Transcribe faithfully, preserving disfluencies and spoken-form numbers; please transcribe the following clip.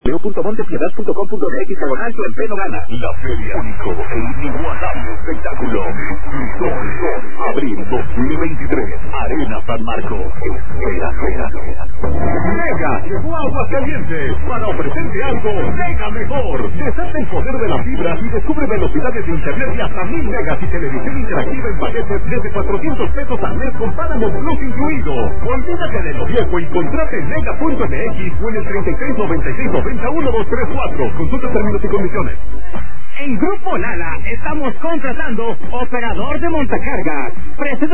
leo punto montepiedad punto com punto m x diagonal tu empeño gana. La feria único e inigualable espectáculo. Sol, Sol, abril dos mil veintitrés. Arena San Marcos. Espera, espera, espera. Mega llegó a Aguascalientes para ofrecerte algo mega mejor. Desata el poder de la fibra y descubre velocidades de internet de hasta mil megas y televisión interactiva en paquetes desde cuatrocientos pesos al mes con Paramount Plus incluido. Olvídate de lo viejo y contrate en mega punto m x o en el treinta y tres noventa y seis noventa uno dos tres cuatro. Consulta términos y condiciones. En Grupo Lala estamos contratando operador de montacargas.